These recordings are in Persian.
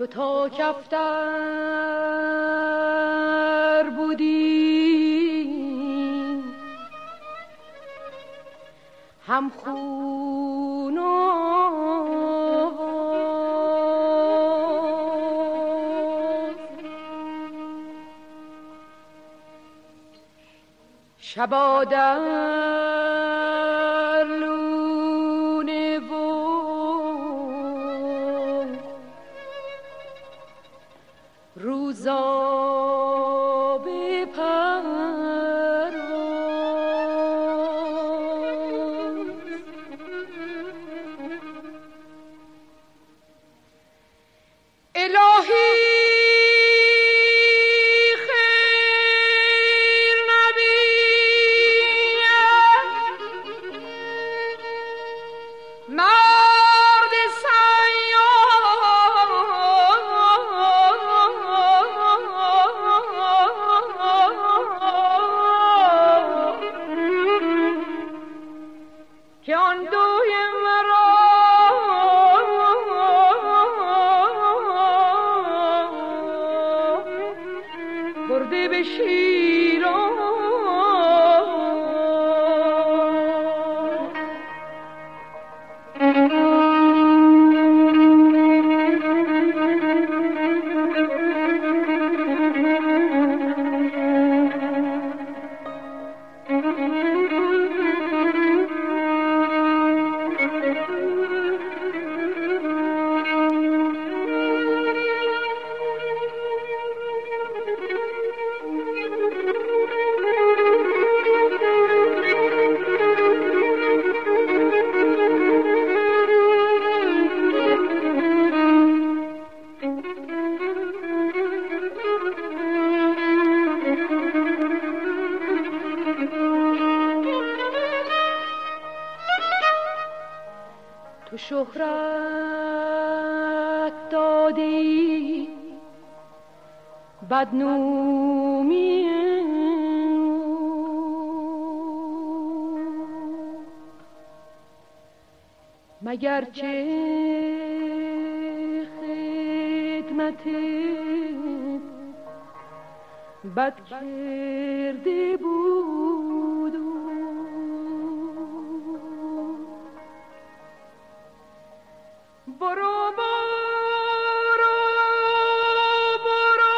تا کفتر بودیم هم خون و شبا در لونه و روزا به پرواز الهی تو شهرت دادی بدنومی مگر که خدمت بد کرده بود برو برو برو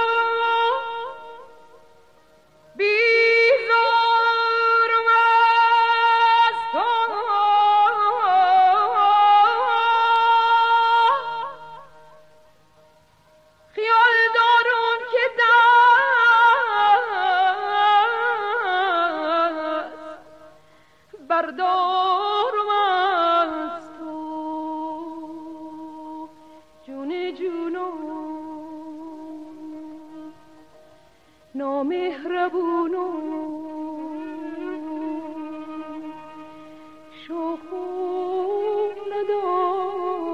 بیزارم از تو خیال دارم که دست بردارم از تو جون جونم نامهربونم شوخ ندارم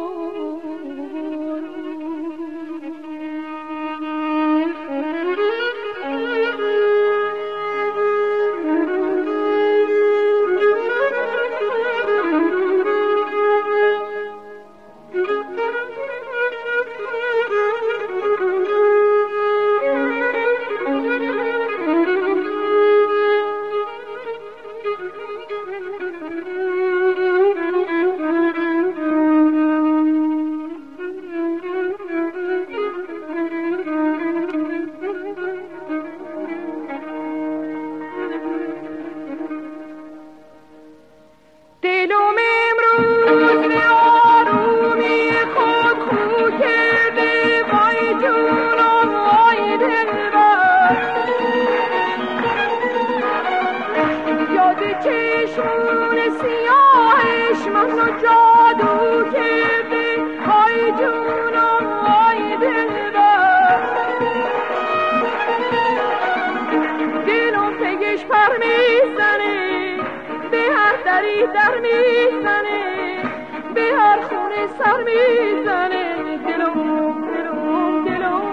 در میزنه به هر خونه سر میزنه دلم دلم دلم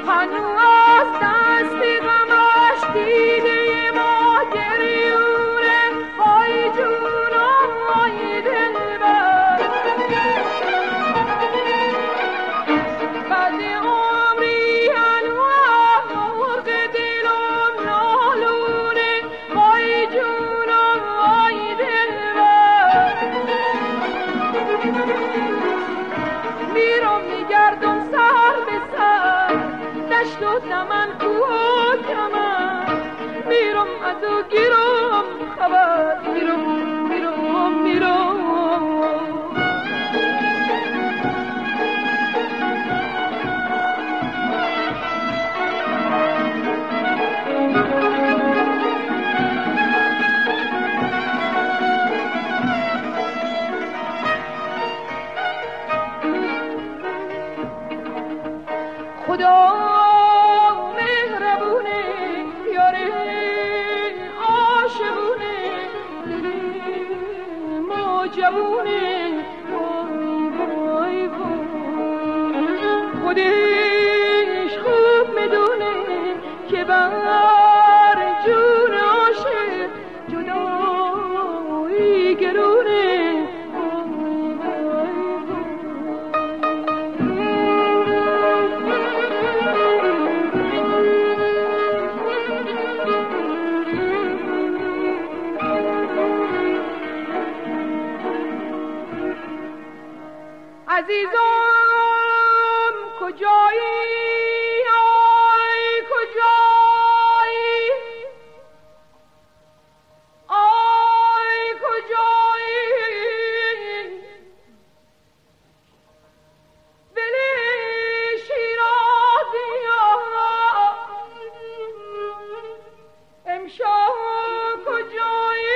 هنوز دستی غمش دیده ما گریونه وای جونم وای دلبر بعد عمری هنوز مرغ دلم نالونه وای جونم وای دلبر میرم میگردم سر به سر دشت و دمن کوه و کمن میرم از او گیرم خبر میرم خدا مهربونه یاره عاشقونه ما جوونه وای وای خودش خوب میدونه که بر جون عاشق جدایی گرونه عزیزم کجایی آی کجایی آی کجایی دل شیرازی امشب کجایی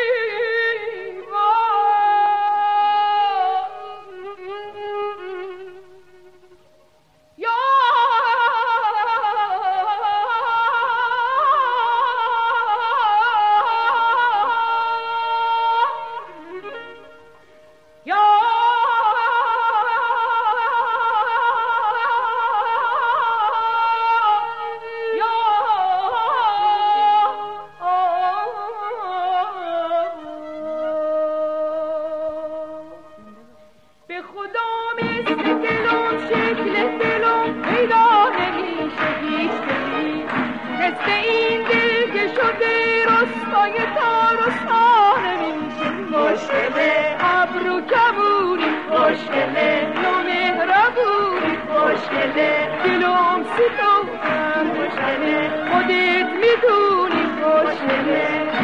خوشگله ابرو کبوری خوشگله نامهربونی خوشگله دلم ستوتن خوشگله خودت میدونی خوشگله